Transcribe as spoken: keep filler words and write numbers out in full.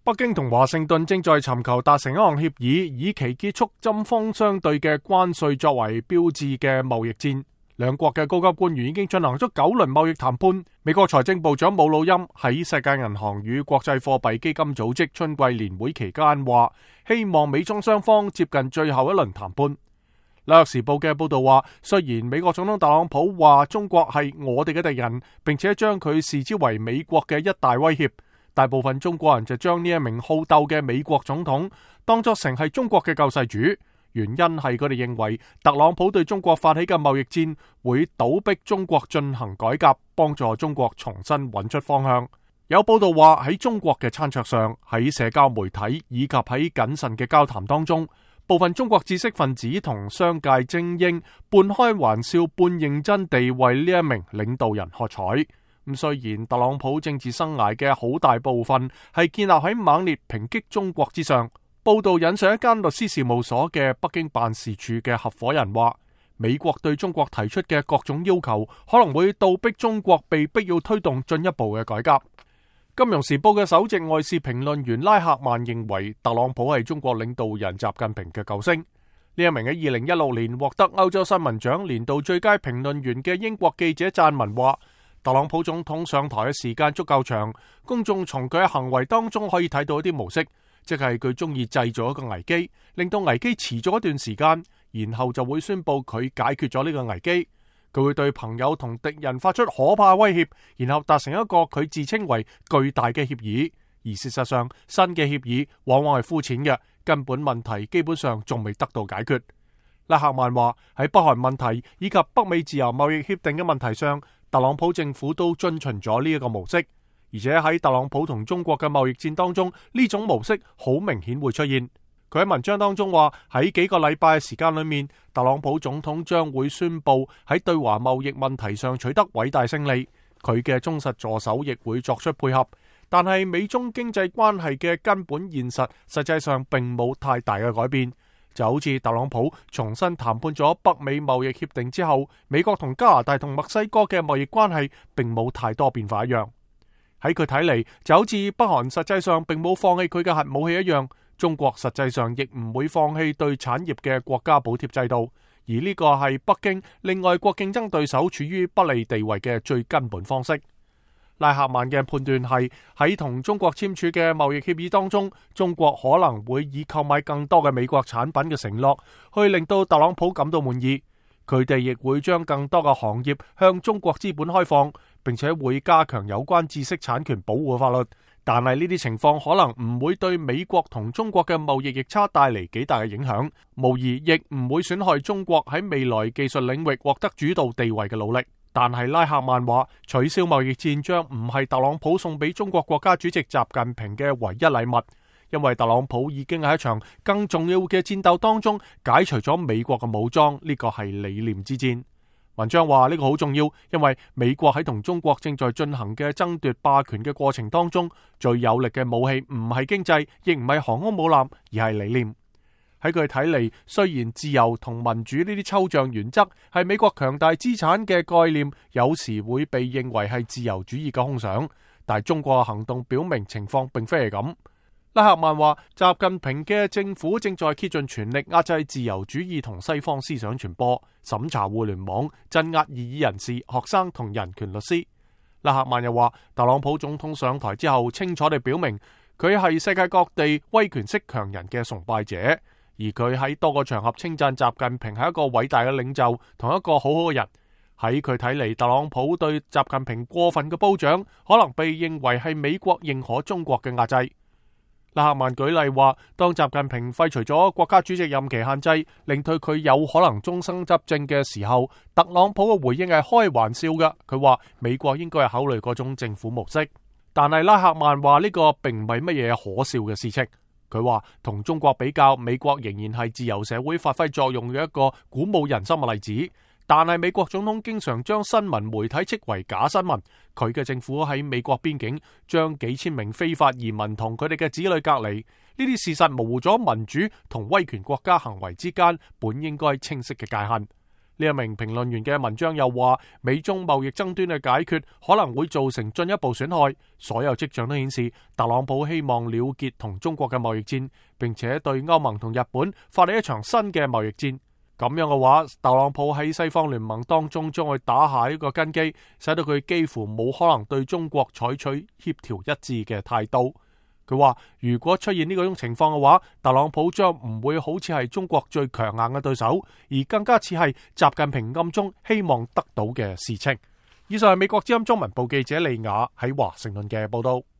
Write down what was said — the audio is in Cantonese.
北京同華盛頓正在尋求達成一項協議，以期結束針鋒相對嘅關稅作為標誌嘅貿易戰。兩國嘅高級官員已經進行咗九輪貿易談判。美國財政部長姆努欽喺世界銀行與國際貨幣基金組織春季年會期間話，希望美中雙方接近最後一輪談判。紐約時報嘅報道話，雖然美國總統特朗普話中國係我哋嘅敵人，並且將佢視之為美國嘅一大威脅，大部分中國人就將呢一名好鬥嘅美國總統當作成係中國嘅救世主。原因係佢哋認為特朗普對中國發起嘅貿易戰會倒逼中國進行改革，幫助中國重新揾出方向。有報道話喺中國嘅餐桌上，喺社交媒體以及喺謹慎嘅交談當中，部分中國知識分子同商界精英半開玩笑半認真地為呢一名領導人喝彩。咁雖然特朗普政治生涯嘅好大部分係建立喺猛烈抨擊中國之上，報道引述一間律師事務所嘅北京辦事處嘅合夥人話，美國對中國提出嘅各種要求可能會倒逼中國被逼要推動進一步嘅改革。金融時報嘅首席外事評論員拉赫曼認為，特朗普係中國領導人習近平嘅救星。呢一名喺二零一六年獲得歐洲新聞獎年度最佳評論員嘅英國記者撰文話，特朗普總統上台嘅時間足夠長，公眾從佢嘅行為當中可以睇到一啲模式，即係佢中意製造一個危機，令到危機持續一段時間，然後就會宣布佢解決咗呢個危機。佢會對朋友同敵人發出可怕威脅，然後達成一個佢自稱為巨大嘅協議。而事實上，新嘅協議往往係膚淺嘅，根本問題基本上仲未得到解決。拉赫曼話，喺北韓問題以及北美自由貿易協定嘅問題上，特朗普政府都遵循咗呢一個模式，而且喺特朗普同中國嘅貿易戰當中，呢種模式好明顯會出現。佢喺文章當中話，喺幾個禮拜嘅時間裏面，特朗普總統將會宣布喺對華貿易問題上取得偉大勝利，佢嘅忠實助手亦會作出配合。但係美中經濟關係嘅根本現實，實際上並冇太大嘅改變。就好似特朗普重新談判咗北美貿易協定之後，美國同加拿大同墨西哥嘅貿易關係並冇太多變化一樣。喺佢睇嚟，就好似北韓實際上並冇放棄佢嘅核武器一樣，中國實際上亦唔會放棄對產業嘅國家補貼制度，而呢個係北京令外國競爭對手處於不利地位嘅最根本方式。拉赫曼嘅判斷係喺同中國簽署嘅貿易協議當中，中國可能會以購買更多嘅美國產品嘅承諾，去令到特朗普感到滿意。佢哋亦會將更多嘅行業向中國資本開放，並且會加強有關知識產權保護法律。但係呢啲情況可能唔會對美國同中國嘅貿易逆差帶嚟幾大嘅影響，無疑亦唔會損害中國喺未來技術領域獲得主導地位嘅努力。但係拉赫曼話，取消貿易戰將唔係特朗普送俾中國國家主席習近平嘅唯一禮物，因為特朗普已經喺一場更重要嘅戰鬥當中解除咗美國嘅武裝，呢個係理念之戰。文章話呢個好重要，因為美國喺同中國正在進行嘅爭奪霸權嘅過程當中，最有力嘅武器唔係經濟，亦唔係航空母艦，而係理念。喺佢睇嚟，雖然自由同民主呢啲抽象原則係美國強大資產嘅概念，有時會被認為係自由主義嘅空想，但係中國嘅行動表明情況並非係咁。拉赫曼話，習近平嘅政府正在竭盡全力壓制自由主義同西方思想傳播，審查互聯網，鎮壓異議人士、學生同人權律師。拉赫曼又話，特朗普總統上台之後，清楚地表明佢係世界各地威權式強人嘅崇拜者，而佢喺多個場合稱讚習近平係一個偉大嘅領袖同一個好好嘅人。喺佢睇嚟，特朗普對習近平過分嘅褒獎，可能被認為係美國認可中國嘅壓制。拉赫曼舉例話，當習近平廢除咗國家主席任期限制，令到佢有可能終生執政嘅時候，特朗普嘅回應係開玩笑嘅。佢話美國應該係考慮嗰種政府模式，但係拉赫曼話呢個並唔係乜嘢可笑嘅事情。佢話同中國比較，美國仍然係自由社會發揮作用嘅一個鼓舞人心嘅例子。但係美國總統經常將新聞媒體斥為假新聞，佢嘅政府喺美國邊境將幾千名非法移民同佢哋嘅子女隔離，呢啲事實模糊咗民主同威權國家行為之間本應該清晰嘅界限。 呢一名評論員嘅文章又話，美中貿易爭端嘅解決可能會造成進一步損害。所有跡象都顯示，特朗普希望了結同中國嘅貿易戰，並且對歐盟同日本發起一場新嘅貿易戰。咁樣嘅話，特朗普喺西方聯盟當中將會打下一個根基，使到佢幾乎冇可能對中國採取協調一致嘅態度。佢話如果出現呢個種情況嘅話，特朗普將唔會好似係中國最強硬嘅對手，而更加似係習近平暗中希望得到嘅事情。以上係美國之音中文部記者利雅喺華盛頓嘅報道。